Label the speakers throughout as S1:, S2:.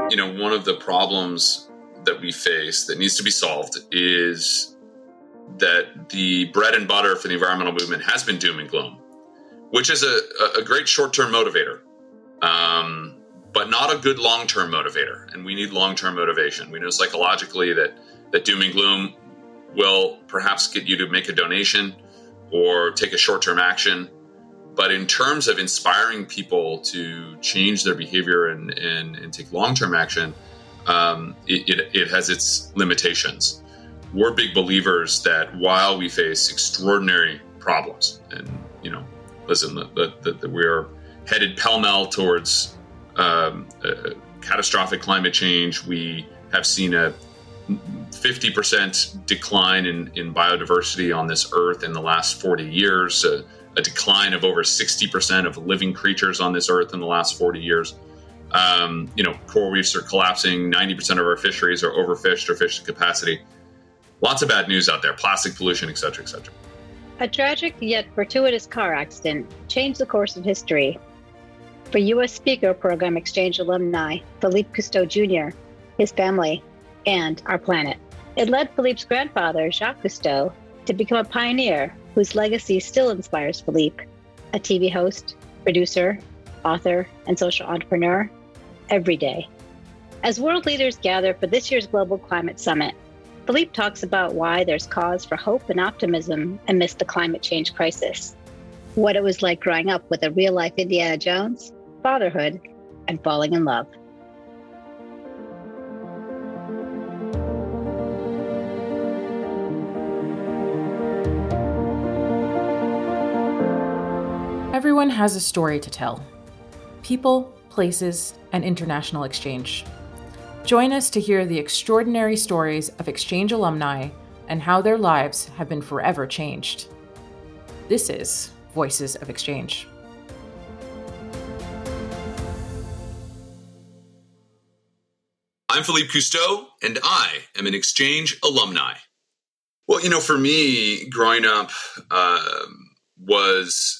S1: One of the problems that we face that needs to be solved is that the bread and butter for the environmental movement has been doom and gloom, which is a great short-term motivator, but not a good long-term motivator. And we need long-term motivation. We know psychologically that doom and gloom will perhaps get you to make a donation or take a short-term action. But in terms of inspiring people to change their behavior and take long-term action, it has its limitations. We're big believers that while we face extraordinary problems, and listen, that we're headed pell-mell towards catastrophic climate change. We have seen a 50% decline in biodiversity on this earth in the last 40 years. A decline of over 60% of living creatures on this earth in the last 40 years. Coral reefs are collapsing. 90% of our fisheries are overfished or fished to capacity. Lots of bad news out there, plastic pollution, et cetera, et cetera.
S2: A tragic yet fortuitous car accident changed the course of history. For U.S. Speaker Program Exchange alumni Philippe Cousteau Jr., his family, and our planet. It led Philippe's grandfather, Jacques Cousteau, to become a pioneer whose legacy still inspires Philippe, a TV host, producer, author, and social entrepreneur, every day. As world leaders gather for this year's Global Climate Summit, Philippe talks about why there's cause for hope and optimism amidst the climate change crisis, what it was like growing up with a real-life Indiana Jones, fatherhood, and falling in love.
S3: Everyone has a story to tell. People, places, and international exchange. Join us to hear the extraordinary stories of Exchange alumni and how their lives have been forever changed. This is Voices of Exchange.
S1: I'm Philippe Cousteau, and I am an Exchange alumni. Well, for me, growing up was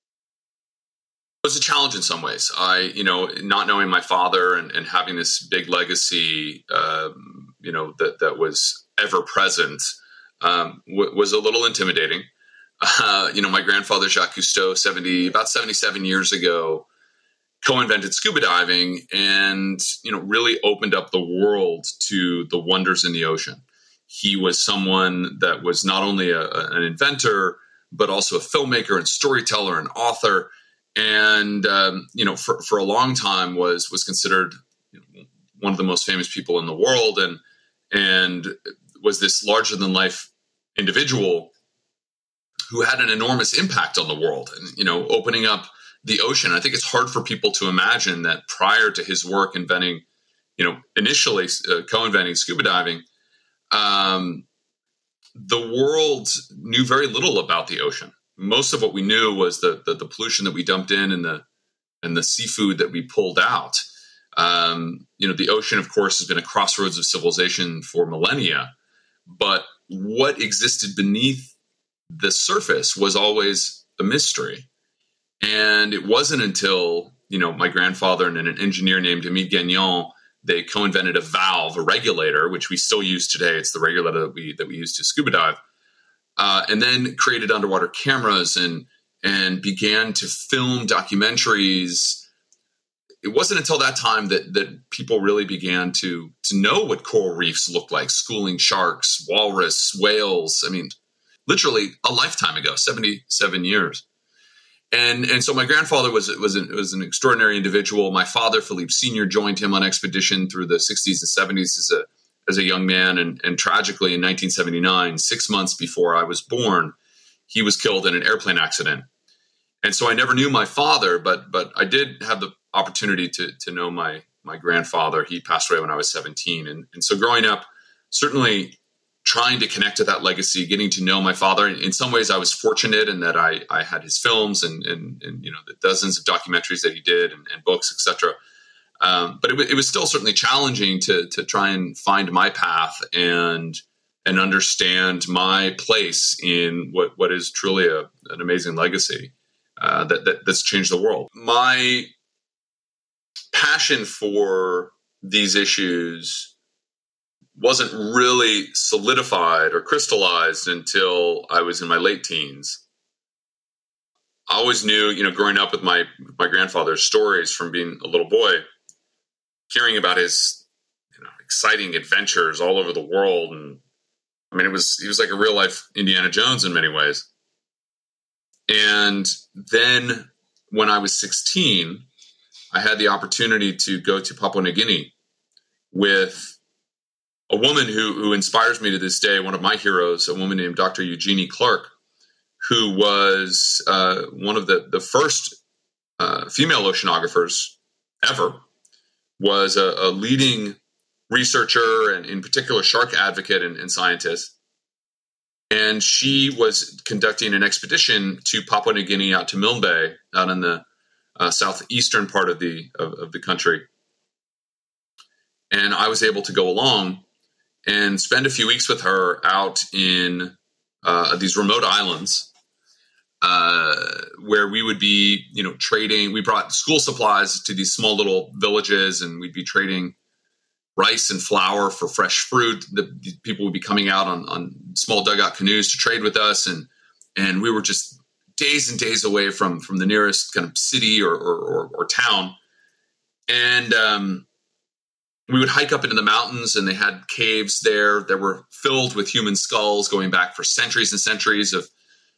S1: a challenge in some ways. Not knowing my father and having this big legacy, that was ever present, was a little intimidating. My grandfather, Jacques Cousteau, about 77 years ago, co-invented scuba diving and, really opened up the world to the wonders in the ocean. He was someone that was not only an inventor, but also a filmmaker and storyteller and author. And, for a long time was considered one of the most famous people in the world and was this larger than life individual who had an enormous impact on the world and, opening up the ocean. I think it's hard for people to imagine that prior to his work inventing, initially co-inventing scuba diving, the world knew very little about the ocean. Most of what we knew was the pollution that we dumped in and the seafood that we pulled out. The ocean, of course, has been a crossroads of civilization for millennia. But what existed beneath the surface was always a mystery. And it wasn't until, my grandfather and an engineer named Émile Gagnon, they co-invented a valve, a regulator, which we still use today. It's the regulator that we use to scuba dive. And then created underwater cameras and began to film documentaries. It wasn't until that time that people really began to know what coral reefs look like, schooling sharks, walrus, whales. I mean, literally a lifetime ago, 77 years. And so my grandfather was an extraordinary individual. My father, Philippe Sr., joined him on expedition through the 60s and 70s as a young man. And tragically, in 1979, 6 months before I was born, he was killed in an airplane accident. And so I never knew my father, but I did have the opportunity to know my grandfather. He passed away when I was 17. And so growing up, certainly trying to connect to that legacy, getting to know my father. In some ways, I was fortunate in that I had his films and the dozens of documentaries that he did and books, etc. But it was still certainly challenging to try and find my path and understand my place in what is truly an amazing legacy that's changed the world. My passion for these issues wasn't really solidified or crystallized until I was in my late teens. I always knew, growing up with my grandfather's stories from being a little boy, hearing about his exciting adventures all over the world. And I mean, he was like a real life Indiana Jones in many ways. And then when I was 16, I had the opportunity to go to Papua New Guinea with a woman who inspires me to this day, one of my heroes, a woman named Dr. Eugenie Clark, who was one of the first female oceanographers ever, was a leading researcher and in particular shark advocate and scientist. And she was conducting an expedition to Papua New Guinea, out to Milne Bay, out in the southeastern part of the country. And I was able to go along and spend a few weeks with her out in these remote islands where we would be, trading. We brought school supplies to these small little villages, and we'd be trading rice and flour for fresh fruit. The people would be coming out on small dugout canoes to trade with us. And we were just days and days away from the nearest kind of city or town. And we would hike up into the mountains, and they had caves there that were filled with human skulls going back for centuries and centuries of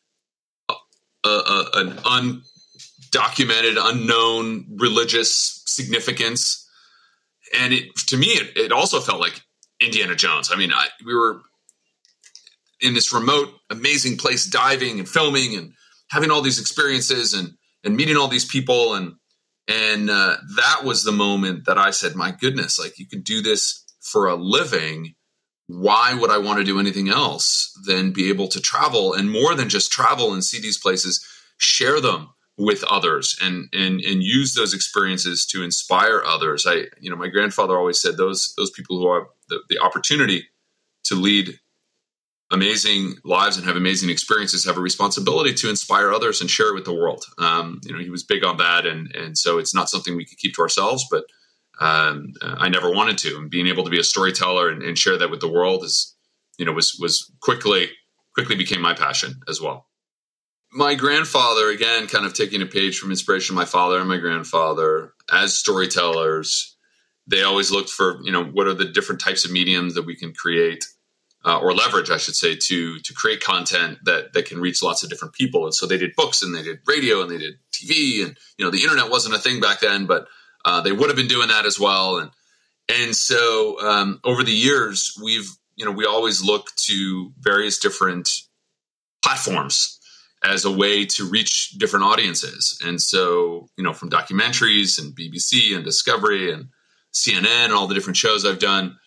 S1: an undocumented, unknown religious significance. And to me, it also felt like Indiana Jones. I mean, we were in this remote, amazing place, diving and filming and having all these experiences and meeting all these people. And that was the moment that I said, my goodness, like, you can do this for a living. Why would I want to do anything else than be able to travel, and more than just travel and see these places, share them with others and use those experiences to inspire others. My grandfather always said those people who have the opportunity to lead amazing lives and have amazing experiences have a responsibility to inspire others and share it with the world. He was big on that. And so it's not something we could keep to ourselves, but I never wanted to. And being able to be a storyteller and share that with the world was quickly became my passion as well. My grandfather, again, kind of taking a page from inspiration of my father and my grandfather, as storytellers, they always looked for, what are the different types of mediums that we can create or leverage, I should say, to create content that can reach lots of different people. And so they did books, and they did radio, and they did TV, and, the internet wasn't a thing back then, but they would have been doing that as well. And so over the years, we always look to various different platforms as a way to reach different audiences. And so, from documentaries and BBC and Discovery and CNN and all the different shows I've done,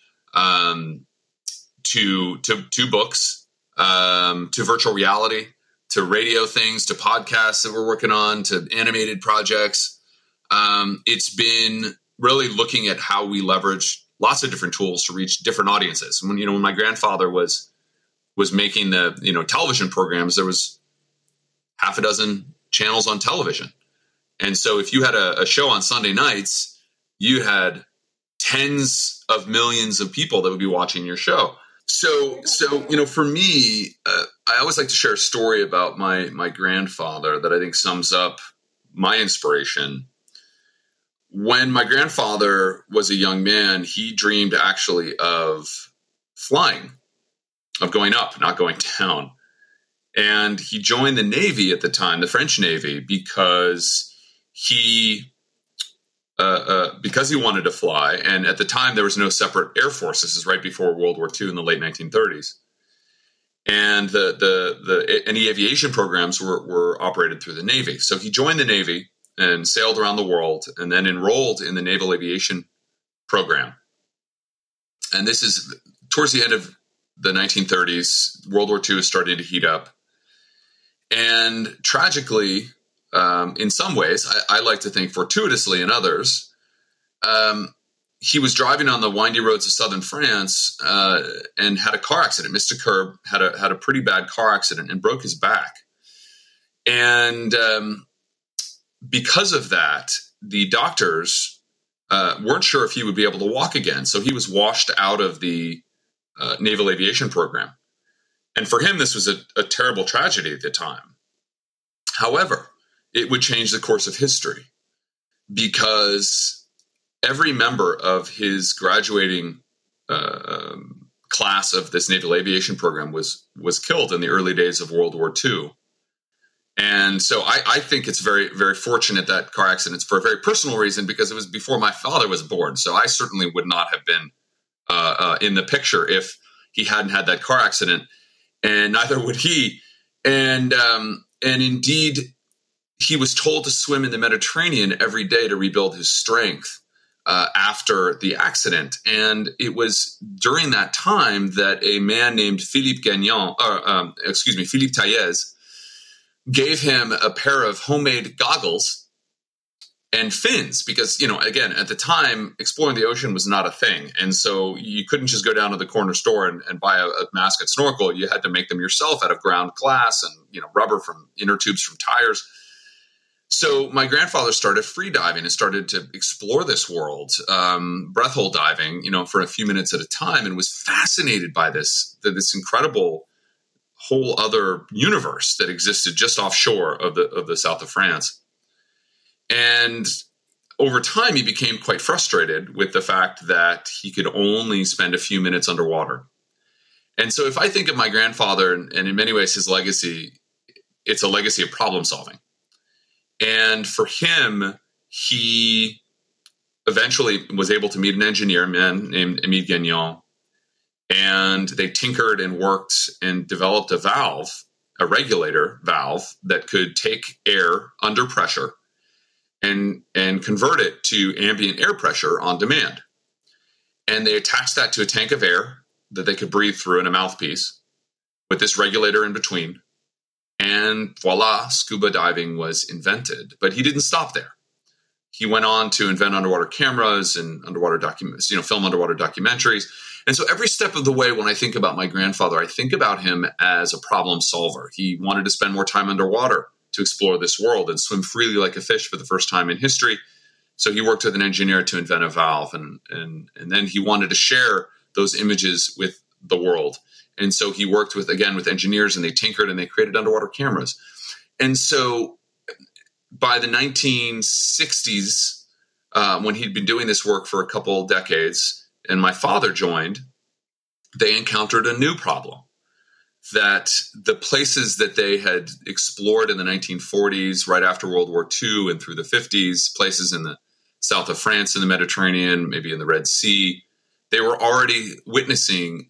S1: to books, to virtual reality, to radio things, to podcasts that we're working on, to animated projects. It's been really looking at how we leverage lots of different tools to reach different audiences. When my grandfather was making the television programs, there was half a dozen channels on television. And so if you had a show on Sunday nights, you had tens of millions of people that would be watching your show. So for me, I always like to share a story about my grandfather that I think sums up my inspiration. When my grandfather was a young man, he dreamed actually of flying, of going up, not going down. And he joined the Navy at the time, the French Navy, because he wanted to fly. And at the time, there was no separate Air Force. This is right before World War II in the late 1930s. And any aviation programs were operated through the Navy. So he joined the Navy and sailed around the world, and then enrolled in the Naval Aviation Program. And this is towards the end of the 1930s. World War II is starting to heat up. And tragically, in some ways, I like to think fortuitously in others, he was driving on the windy roads of southern France and had a car accident, missed a curb, had a pretty bad car accident, and broke his back. And because of that, the doctors weren't sure if he would be able to walk again. So he was washed out of the naval aviation program. And for him, this was a terrible tragedy at the time. However, it would change the course of history because every member of his graduating class of this naval aviation program was killed in the early days of World War II. And so I think it's very, very fortunate that car accidents for a very personal reason, because it was before my father was born. So I certainly would not have been in the picture if he hadn't had that car accident, and neither would he. And indeed, he was told to swim in the Mediterranean every day to rebuild his strength after the accident. And it was during that time that a man named Philippe Taillez gave him a pair of homemade goggles and fins, because, again, at the time, exploring the ocean was not a thing. And so you couldn't just go down to the corner store and buy a mask and snorkel. You had to make them yourself out of ground glass and, rubber from inner tubes from tires. So my grandfather started free diving and started to explore this world, breath hold diving, for a few minutes at a time, and was fascinated by this incredible whole other universe that existed just offshore of the south of France. And over time, he became quite frustrated with the fact that he could only spend a few minutes underwater. And so if I think of my grandfather, and in many ways his legacy, it's a legacy of problem solving. And for him, he eventually was able to meet an engineer, a man named Émile Gagnon, and they tinkered and worked and developed a regulator valve that could take air under pressure and convert it to ambient air pressure on demand. And they attached that to a tank of air that they could breathe through in a mouthpiece with this regulator in between. And voila, scuba diving was invented. But he didn't stop there. He went on to invent underwater cameras and underwater documents, film underwater documentaries. And so every step of the way, when I think about my grandfather, I think about him as a problem solver. He wanted to spend more time underwater to explore this world and swim freely like a fish for the first time in history. So he worked with an engineer to invent a valve, and then he wanted to share those images with the world. And so he worked with engineers, and they tinkered and they created underwater cameras. And so by the 1960s, when he'd been doing this work for a couple decades, and my father joined, they encountered a new problem. That the places that they had explored in the 1940s, right after World War II and through the 50s, places in the south of France, in the Mediterranean, maybe in the Red Sea, they were already witnessing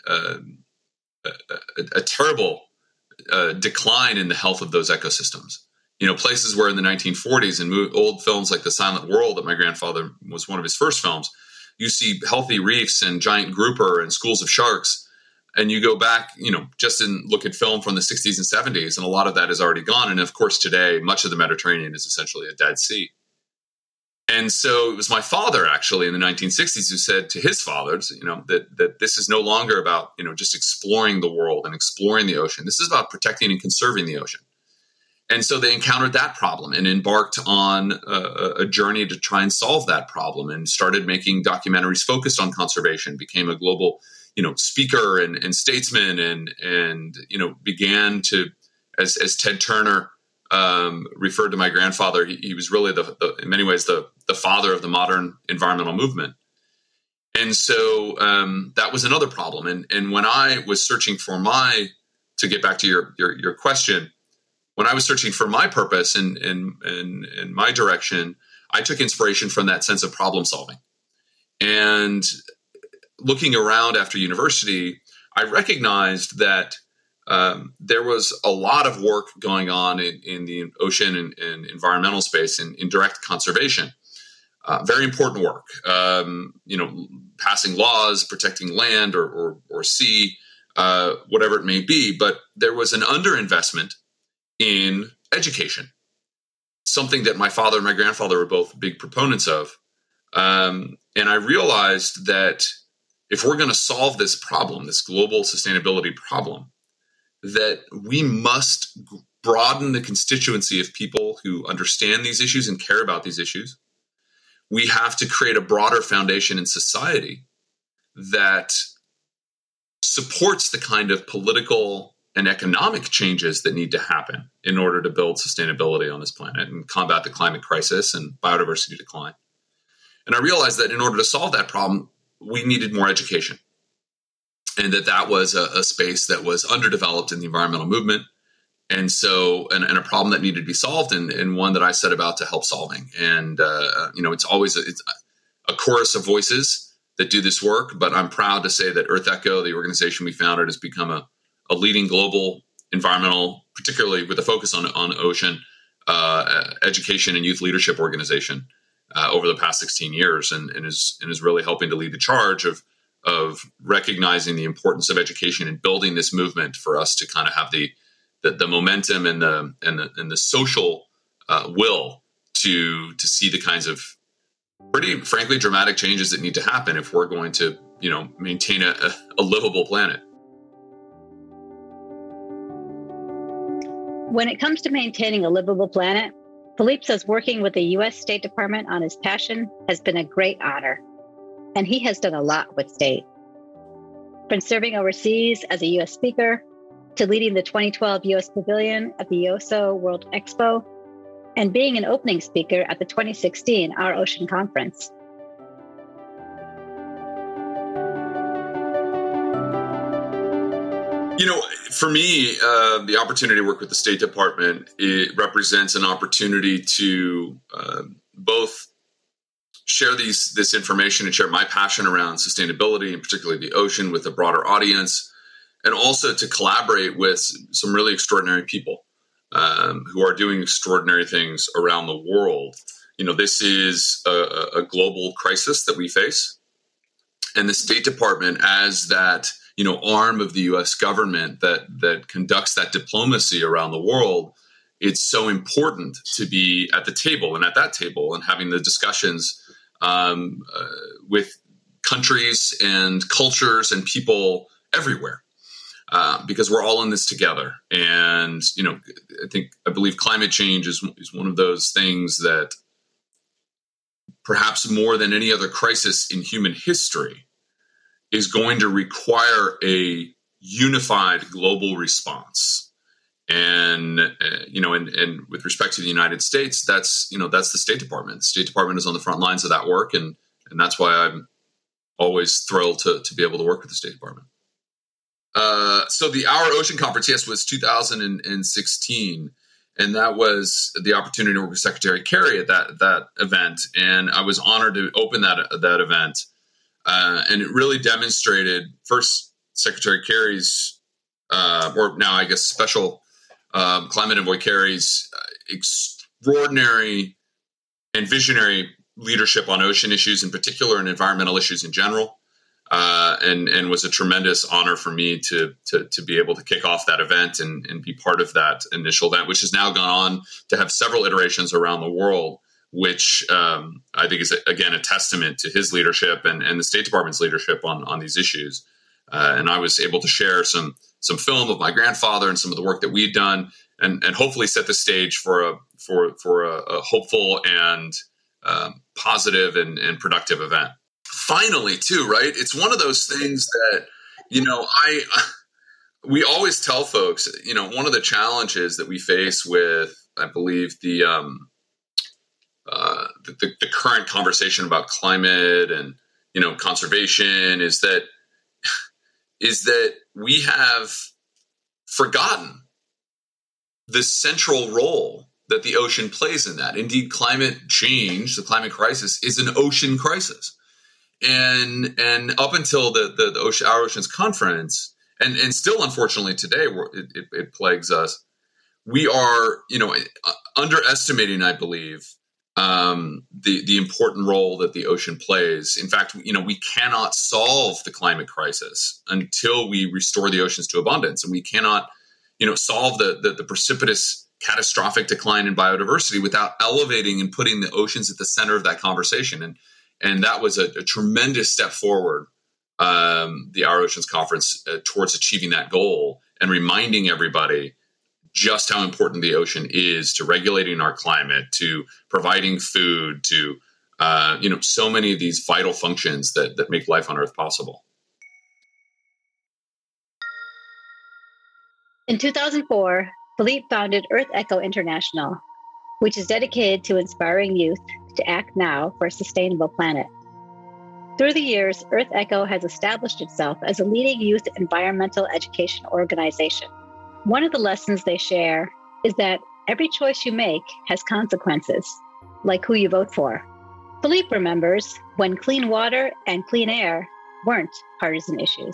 S1: a terrible decline in the health of those ecosystems. Places where in the 1940s, and old films like The Silent World, that my grandfather was one of his first films, you see healthy reefs and giant grouper and schools of sharks. And you go back, just look at film from the 60s and 70s, and a lot of that is already gone. And of course, today, much of the Mediterranean is essentially a dead sea. And so it was my father, actually, in the 1960s, who said to his fathers, that this is no longer about, just exploring the world and exploring the ocean. This is about protecting and conserving the ocean. And so they encountered that problem and embarked on a journey to try and solve that problem, and started making documentaries focused on conservation, became a global speaker and statesman, and began to, as Ted Turner referred to my grandfather, he was really in many ways the father of the modern environmental movement. And so that was another problem. And when I was searching for to get back to your question, when I was searching for my purpose and my direction, I took inspiration from that sense of problem solving. And looking around after university, I recognized that there was a lot of work going on in the ocean and environmental space in direct conservation. Very important work, passing laws, protecting land or sea, whatever it may be. But there was an underinvestment in education, something that my father and my grandfather were both big proponents of. And I realized that if we're going to solve this problem, this global sustainability problem, that we must broaden the constituency of people who understand these issues and care about these issues. we have to create a broader foundation in society that supports the kind of political and economic changes that need to happen in order to build sustainability on this planet and combat the climate crisis and biodiversity decline. And I realized that in order to solve that problem, we needed more education. And that was a space that was underdeveloped in the environmental movement. And so, and a problem that needed to be solved, and one that I set about to help solving. And, it's always it's a chorus of voices that do this work, but I'm proud to say that Earth Echo, the organization we founded, has become a leading global environmental, particularly with a focus on ocean, education and youth leadership organization over the past 16 years, and is really helping to lead the charge of recognizing the importance of education and building this movement for us to kind of have the momentum and the social will to see the kinds of pretty frankly dramatic changes that need to happen if we're going to maintain a livable planet.
S2: When it comes to maintaining a livable planet, Philippe says working with the U.S. State Department on his passion has been a great honor, and he has done a lot with state. From serving overseas as a U.S. speaker to leading the 2012 U.S. Pavilion at the Yoso World Expo and being an opening speaker at the 2016 Our Ocean Conference.
S1: For me, the opportunity to work with the State Department, it represents an opportunity to both share this information and share my passion around sustainability, and particularly the ocean, with a broader audience, and also to collaborate with some really extraordinary people who are doing extraordinary things around the world. This is a global crisis that we face, and the State Department, as that arm of the U.S. government that conducts that diplomacy around the world, it's so important to be at the table and at that table and having the discussions with countries and cultures and people everywhere, because we're all in this together. And I believe climate change is one of those things that, perhaps more than any other crisis in human history, is going to require a unified global response. And and with respect to the United States, that's the State Department. The State Department is on the front lines of that work, and that's why I'm always thrilled to be able to work with the State Department. So the Our Ocean Conference, yes, was 2016, and that was the opportunity to work with Secretary Kerry at that event, and I was honored to open that event. And it really demonstrated, first, Secretary Kerry's, or now I guess Special Climate Envoy Kerry's extraordinary and visionary leadership on ocean issues in particular and environmental issues in general, and was a tremendous honor for me to be able to kick off that event and be part of that initial event, which has now gone on to have several iterations around the world, which I think is, again, a testament to his leadership and the State Department's leadership on these issues. And I was able to share some film of my grandfather and some of the work that we've done, and hopefully set the stage for a hopeful and positive and productive event. Finally, too, right? It's one of those things that we always tell folks. One of the challenges that we face with, I believe, the current conversation about climate and conservation is that we have forgotten the central role that the ocean plays in that. Indeed, climate change, the climate crisis, is an ocean crisis, and up until the Our Oceans Conference, and still unfortunately today, it plagues us. We are underestimating, I believe, the important role that the ocean plays. In fact, we cannot solve the climate crisis until we restore the oceans to abundance, and we cannot, solve the precipitous, catastrophic decline in biodiversity without elevating and putting the oceans at the center of that conversation. And that was a tremendous step forward, the Our Oceans Conference, towards achieving that goal and reminding everybody just how important the ocean is to regulating our climate, to providing food, to so many of these vital functions that make life on Earth possible.
S2: In 2004, Philippe founded Earth Echo International, which is dedicated to inspiring youth to act now for a sustainable planet. Through the years, Earth Echo has established itself as a leading youth environmental education organization. One of the lessons they share is that every choice you make has consequences, like who you vote for. Philippe remembers when clean water and clean air weren't partisan issues.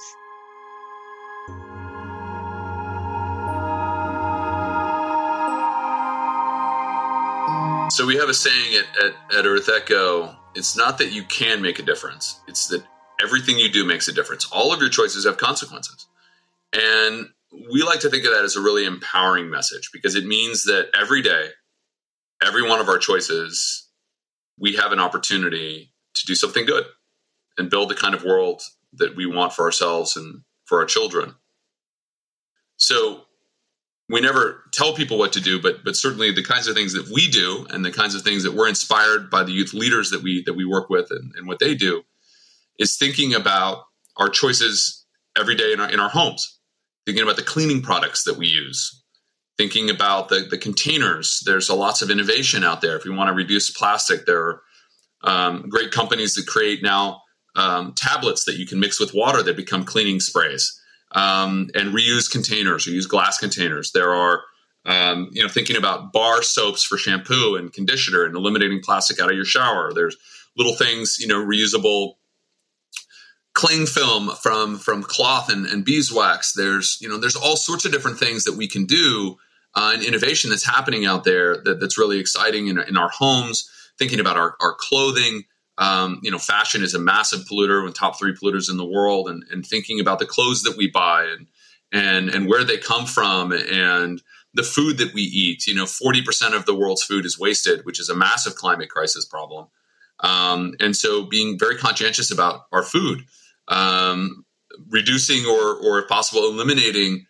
S1: So we have a saying at Earth Echo, it's not that you can make a difference. It's that everything you do makes a difference. All of your choices have consequences. And we like to think of that as a really empowering message, because it means that every day, every one of our choices, we have an opportunity to do something good and build the kind of world that we want for ourselves and for our children. So we never tell people what to do, but certainly the kinds of things that we do and the kinds of things that we're inspired by the youth leaders that we work with and what they do is thinking about our choices every day in our homes, thinking about the cleaning products that we use, thinking about the containers. There's lots of innovation out there. If you want to reduce plastic, there are great companies that create now tablets that you can mix with water that become cleaning sprays. And reuse containers or use glass containers. There are, thinking about bar soaps for shampoo and conditioner and eliminating plastic out of your shower. There's little things, reusable cling film from cloth and beeswax. There's all sorts of different things that we can do and innovation that's happening out there that's really exciting in our homes, thinking about our clothing. Fashion is a massive polluter, with top 3 polluters in the world, and thinking about the clothes that we buy and where they come from and the food that we eat. 40% of the world's food is wasted, which is a massive climate crisis problem. And so being very conscientious about our food, reducing or if possible, eliminating,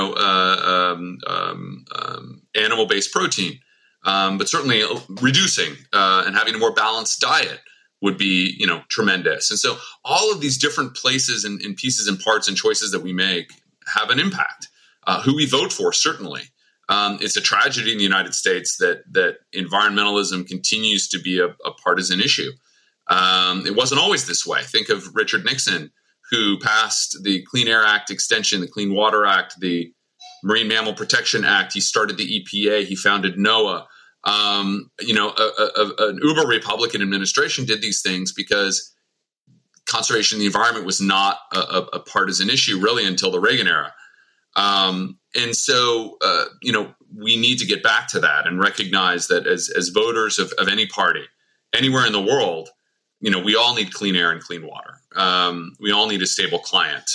S1: animal-based protein, but certainly reducing and having a more balanced diet would be, tremendous. And so all of these different places and pieces and parts and choices that we make have an impact. Who we vote for, certainly. It's a tragedy in the United States that environmentalism continues to be a partisan issue. It wasn't always this way. Think of Richard Nixon, who passed the Clean Air Act extension, the Clean Water Act, the Marine Mammal Protection Act. He started the EPA. He founded NOAA. An uber Republican administration did these things because conservation of the environment was not a partisan issue really until the Reagan era. And so, we need to get back to that and recognize that as voters of any party, anywhere in the world, we all need clean air and clean water. We all need a stable climate.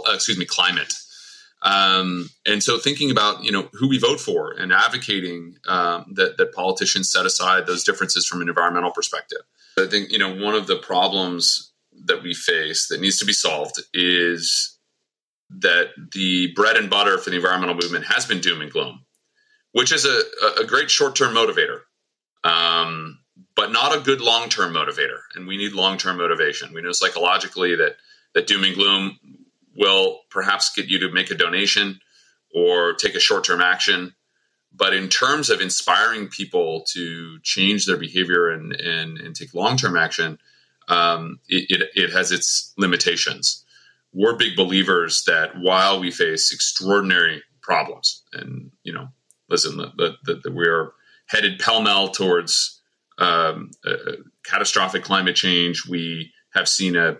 S1: And so thinking about, who we vote for and advocating that politicians set aside those differences from an environmental perspective. I think, one of the problems that we face that needs to be solved is that the bread and butter for the environmental movement has been doom and gloom, which is a great short-term motivator, but not a good long-term motivator. And we need long-term motivation. We know psychologically that doom and gloom will perhaps get you to make a donation or take a short-term action. But in terms of inspiring people to change their behavior and take long-term action, it has its limitations. We're big believers that while we face extraordinary problems and, that we're headed pell-mell towards catastrophic climate change, we have seen a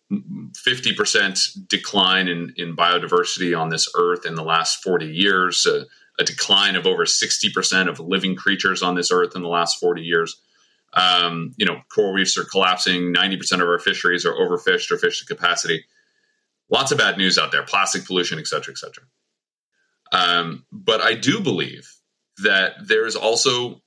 S1: 50% decline in biodiversity on this earth in the last 40 years, a decline of over 60% of living creatures on this earth in the last 40 years. Coral reefs are collapsing. 90% of our fisheries are overfished or fished to capacity. Lots of bad news out there, plastic pollution, et cetera, et cetera. But I do believe that there is also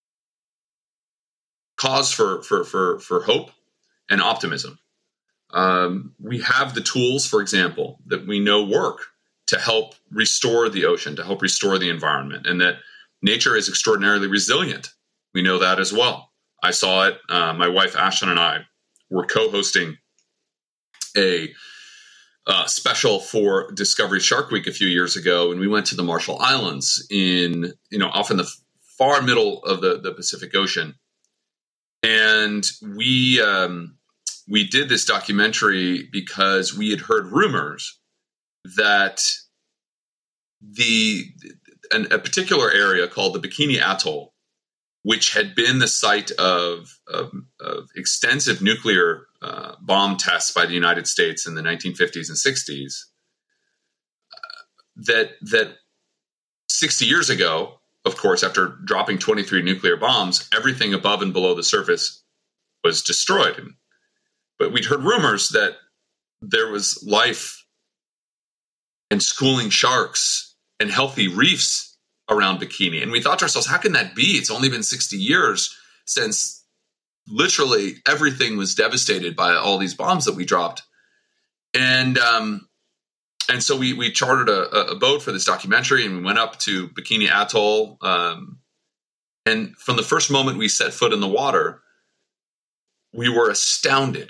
S1: cause for hope and optimism. We have the tools, for example, that we know work to help restore the ocean, to help restore the environment, and that nature is extraordinarily resilient. We know that as well. I saw it. My wife, Ashlyn, and I were co-hosting a special for Discovery Shark Week a few years ago, and we went to the Marshall Islands off in the far middle of the Pacific Ocean. And we did this documentary because we had heard rumors that a particular area called the Bikini Atoll, which had been the site of extensive nuclear bomb tests by the United States in the 1950s and 60s, that 60 years ago, of course, after dropping 23 nuclear bombs, everything above and below the surface was destroyed. But we'd heard rumors that there was life and schooling sharks and healthy reefs around Bikini. And we thought to ourselves, how can that be? It's only been 60 years since literally everything was devastated by all these bombs that we dropped. And so we chartered a boat for this documentary, and we went up to Bikini Atoll. And from the first moment we set foot in the water, we were astounded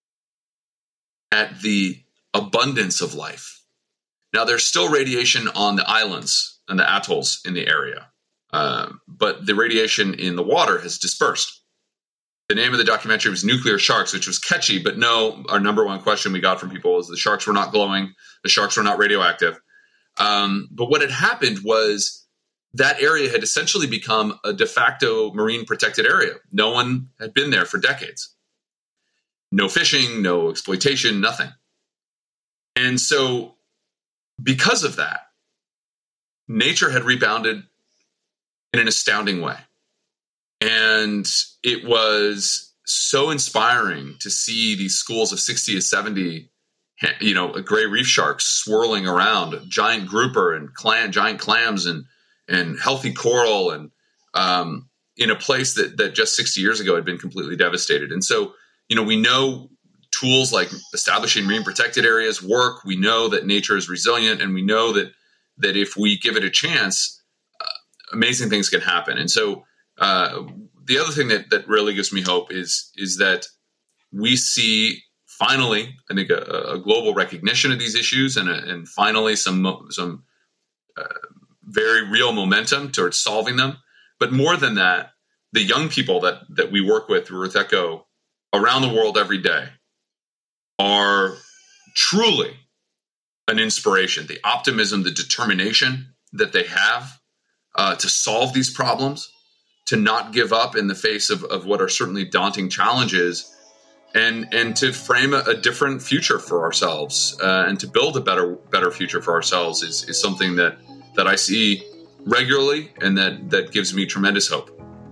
S1: at the abundance of life. Now, there's still radiation on the islands and the atolls in the area, but the radiation in the water has dispersed. The name of the documentary was Nuclear Sharks, which was catchy, but no, our number one question we got from people was the sharks were not glowing, the sharks were not radioactive. But what had happened was that area had essentially become a de facto marine protected area. No one had been there for decades. No fishing, no exploitation, nothing. And so because of that, nature had rebounded in an astounding way. And it was so inspiring to see these schools of 60 to 70, gray reef sharks swirling around, giant grouper and giant clams and healthy coral, and in a place that just 60 years ago had been completely devastated. And so, we know tools like establishing marine protected areas work. We know that nature is resilient, and we know that if we give it a chance, amazing things can happen. And so the other thing that really gives me hope is that we see finally, I think, a global recognition of these issues, and finally some very real momentum towards solving them. But more than that, the young people that we work with through Earth Echo around the world every day are truly an inspiration. The optimism, the determination that they have to solve these problems, to not give up in the face of what are certainly daunting challenges, and to frame a different future for ourselves, and to build a better future for ourselves is something that I see regularly, and that gives me tremendous hope.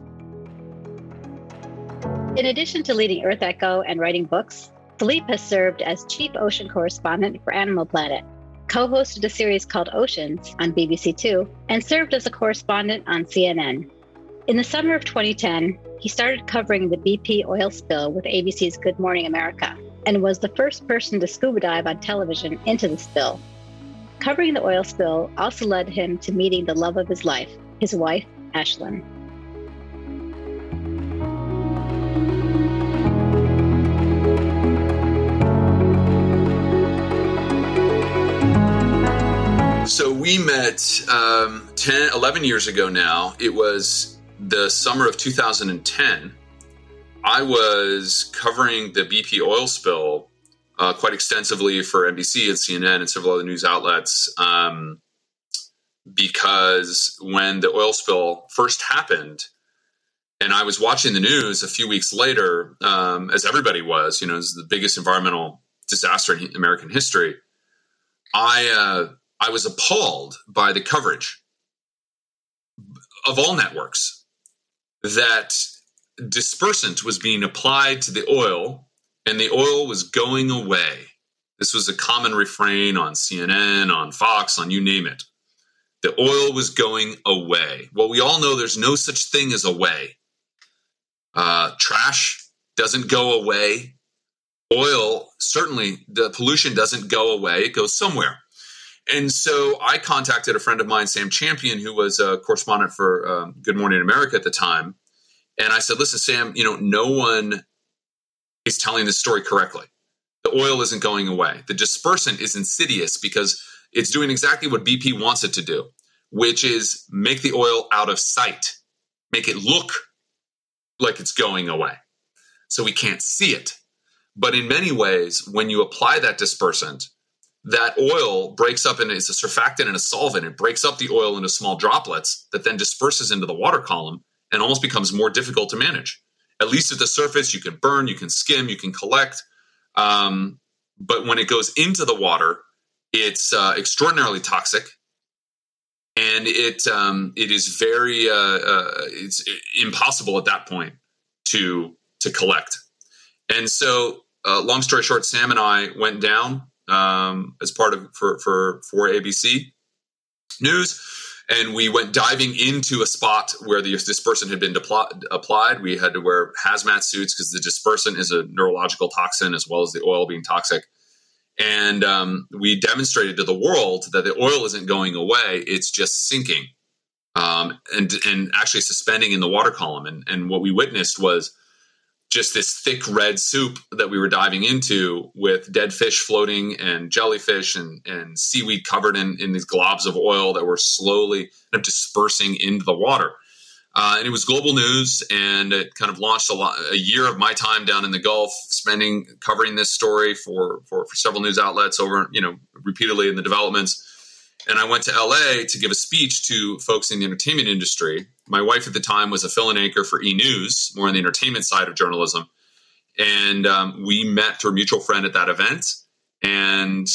S2: In addition to leading Earth Echo and writing books, Philippe has served as chief ocean correspondent for Animal Planet, co-hosted a series called Oceans on BBC Two, and served as a correspondent on CNN. In the summer of 2010, he started covering the BP oil spill with ABC's Good Morning America, and was the first person to scuba dive on television into the spill. Covering the oil spill also led him to meeting the love of his life, his wife, Ashlyn.
S1: So we met 11 years ago now. It was the summer of 2010. I was covering the BP oil spill quite extensively for NBC and CNN and several other news outlets, because when the oil spill first happened, and I was watching the news a few weeks later, as everybody was, this is the biggest environmental disaster in American history, I was appalled by the coverage of all networks that dispersant was being applied to the oil, and the oil was going away. This was a common refrain on CNN, on Fox, on you name it. The oil was going away. Well, we all know there's no such thing as away. Trash doesn't go away. Oil, certainly the pollution doesn't go away. It goes somewhere. And so I contacted a friend of mine, Sam Champion, who was a correspondent for Good Morning America at the time. And I said, listen, Sam, no one is telling this story correctly. The oil isn't going away. The dispersant is insidious because it's doing exactly what BP wants it to do, which is make the oil out of sight, make it look like it's going away. So we can't see it. But in many ways, when you apply that dispersant, that oil breaks up, and it's a surfactant and a solvent. It breaks up the oil into small droplets that then disperses into the water column and almost becomes more difficult to manage. At least at the surface, you can burn, you can skim, you can collect. But when it goes into the water, it's extraordinarily toxic, and it is very it's impossible at that point to collect. And so, long story short, Sam and I went down as part of for ABC News, and we went diving into a spot where the dispersant had been applied. We had to wear hazmat suits because the dispersant is a neurological toxin as well as the oil being toxic. And we demonstrated to the world that the oil isn't going away; it's just sinking, and actually suspending in the water column. And what we witnessed was just this thick red soup that we were diving into with dead fish floating and jellyfish and seaweed covered in these globs of oil that were slowly dispersing into the water. And it was global news, and it kind of launched a year of my time down in the Gulf, covering this story for several news outlets over, repeatedly in the developments. And I went to LA to give a speech to folks in the entertainment industry. My wife at the time was a fill-in anchor for E! News, more on the entertainment side of journalism. And we met through a mutual friend at that event. And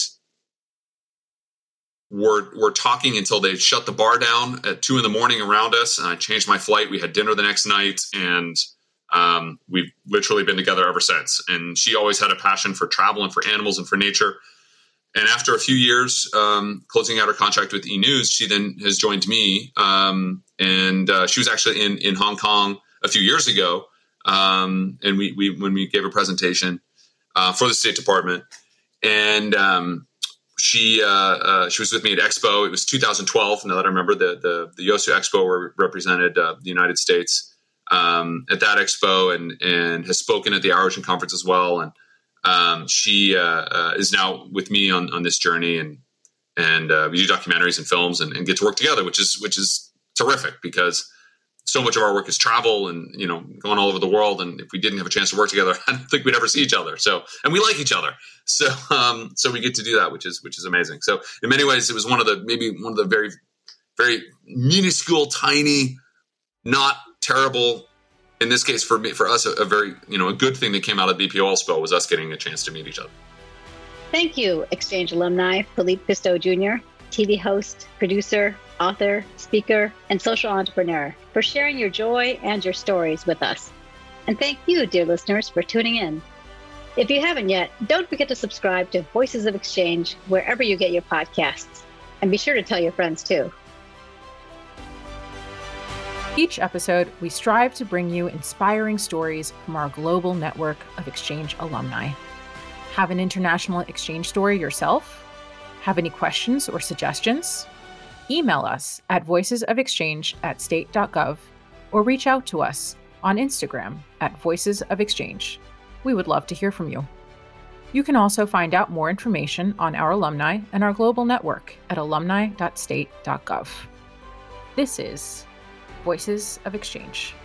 S1: we're talking until they shut the bar down at 2 a.m. around us. And I changed my flight. We had dinner the next night. And we've literally been together ever since. And she always had a passion for travel and for animals and for nature. And after a few years closing out her contract with E! News, she then has joined me. And she was actually in Hong Kong a few years ago. And we when we gave a presentation for the State Department. And she was with me at Expo. It was 2012. Now that I remember, the Yosu Expo, where we represented the United States at that Expo, and has spoken at the Our Ocean Conference as well. And she is now with me on this journey, and we do documentaries and films and get to work together, which is terrific, because so much of our work is travel and going all over the world. And if we didn't have a chance to work together, I don't think we'd ever see each other. So, and we like each other. So we get to do that, which is amazing. So in many ways, it was one of the very, very minuscule, tiny, not terrible. In this case, for us, a very, a good thing that came out of the BP oil spill was us getting a chance to meet each other.
S2: Thank you, Exchange alumni Philippe Cousteau Jr., TV host, producer, author, speaker, and social entrepreneur, for sharing your joy and your stories with us. And thank you, dear listeners, for tuning in. If you haven't yet, don't forget to subscribe to Voices of Exchange wherever you get your podcasts. And be sure to tell your friends, too.
S3: Each episode, we strive to bring you inspiring stories from our global network of Exchange alumni. Have an international exchange story yourself? Have any questions or suggestions? Email us at voicesofexchange@state.gov or reach out to us on Instagram @voicesofexchange. We would love to hear from you. You can also find out more information on our alumni and our global network at alumni.state.gov. This is Voices of Exchange.